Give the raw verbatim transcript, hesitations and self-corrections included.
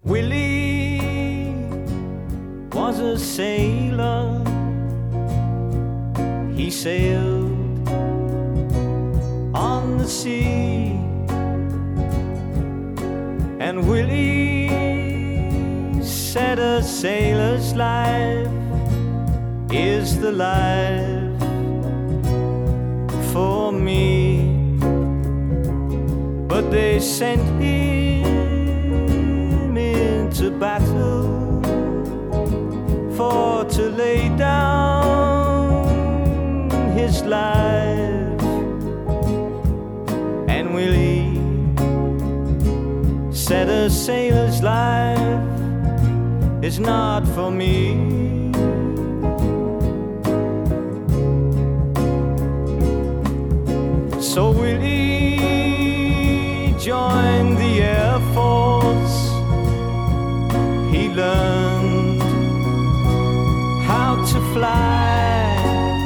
Willie was a sailor. He sailed on the sea, and Willie said a sailor's life is the life for me. But they sent him into battle for to lay down his life, and Willie said a sailor's life is not for me. So Willie joined the Air Force. He learned how to fly,